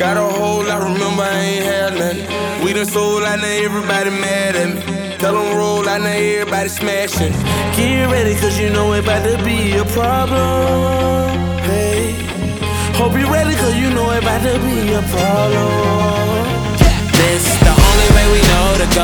got a hole, I remember I ain't had nothing. We done sold, I know everybody mad at me. Tell them roll, I know everybody smashing. Get ready, cause you know it about to be a problem. Hey, hope you ready, cause you know it about to be a problem. This the only way we know to go.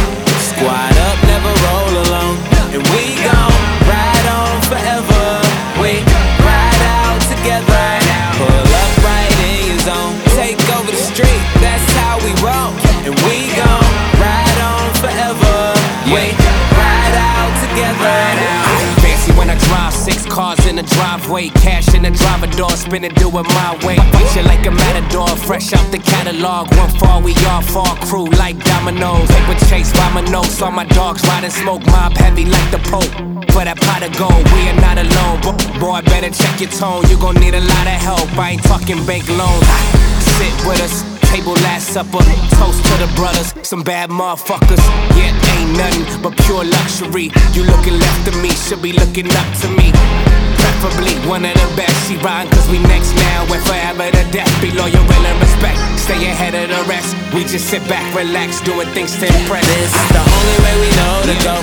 Squad up, never roll alone. And we gon' ride on forever. We ride out together. Pull up right in your zone. Take over the street, that's how we roll. And we gon' ride on forever. We ride out together. Fancy when I drive, 6 cars in the driveway. Cash in the driver door, spin it, do it my way. Fight you like a matador, fresh out the catalog. One fall, we all fall, crew like dominoes. Paper chase by my nose, all my dogs riding smoke. Mob heavy like the Pope, for that pot of gold, we are not alone. Boy, better check your tone, you gon' need a lot of help. I ain't talking bank loans. Sit with us, table last supper. Toast to the brothers, some bad motherfuckers. Yeah, ain't nothing but pure luxury. You looking left of me, should be looking up to me. Preferably one of the best. She riding cause we next now and forever to death. Be loyal, real and respect. Stay ahead of the rest. We just sit back, relax, doing things to impress. This is the only way we know to go.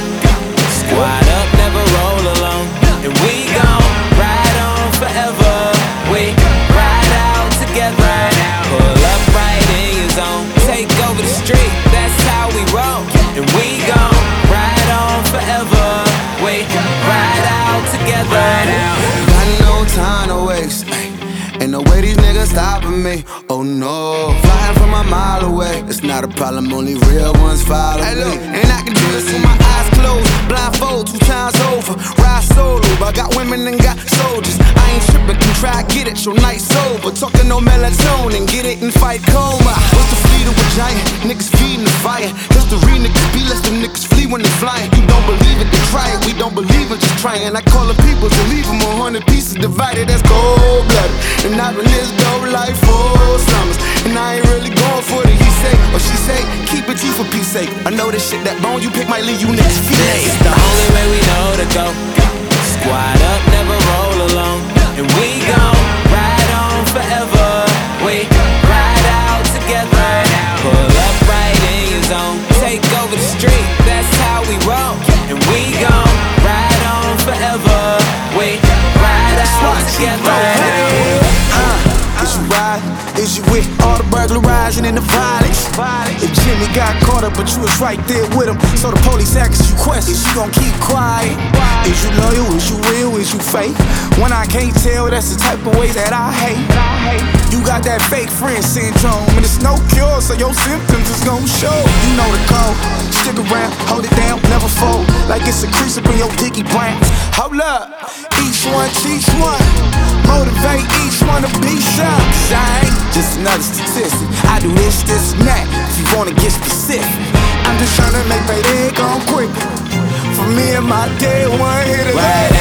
Squad up, never roll alone. And we gon' ride on forever. We ride out together. Pull up right in your zone. Take over the street, that's how we roll. And we gon' ride on forever. We ride out together. Got no time to waste. Ain't no way these niggas stopping me. Oh no, flying from a mile away. It's not a problem, only real ones follow me. And I can do this with my eyes closed. Blindfold 2 times over. Ride solo, but I got women and got soldiers. I ain't tripping, can try get it, your night sober. Talking no melatonin, get it and fight coma. What's the fleet of a giant? Niggas feeding the fire. History niggas be less them niggas flee when they flying. You don't believe it, they try it. We don't believe it, just trying. I call the people to leave them 100 pieces divided. That's cold blooded. And I've been this dope like 4 summers. And I ain't really going for the he say or she say. Keep it G for peace sake. I know this shit that bone you pick might leave you niggas feet. This is the only way we know to go. Squad up, never roll alone. And we gon' ride on forever. We ride out together. Pull up right in your zone. Take over the street, that's how we roll. And we gon' ride on forever. We ride out together. Is you riding? Is you with all the burglarizing and the violence? If Jimmy got caught up, but you was right there with him. So the police asks you questions, you gon' keep quiet. Is you loyal? Is you real? Is you fake? When I can't tell, that's the type of way that I hate. You got that fake friend syndrome, and it's no cure, so your symptoms is gon' show. You know the code. Stick around, hold it down, never fold. Like it's a crease up in your dicky brain. Hold up, each one teach one. Motivate each one to be some. I ain't just another statistic. I do this, and that. If you wanna get specific, I'm just tryna make payday come quick. For me and my day one hit away.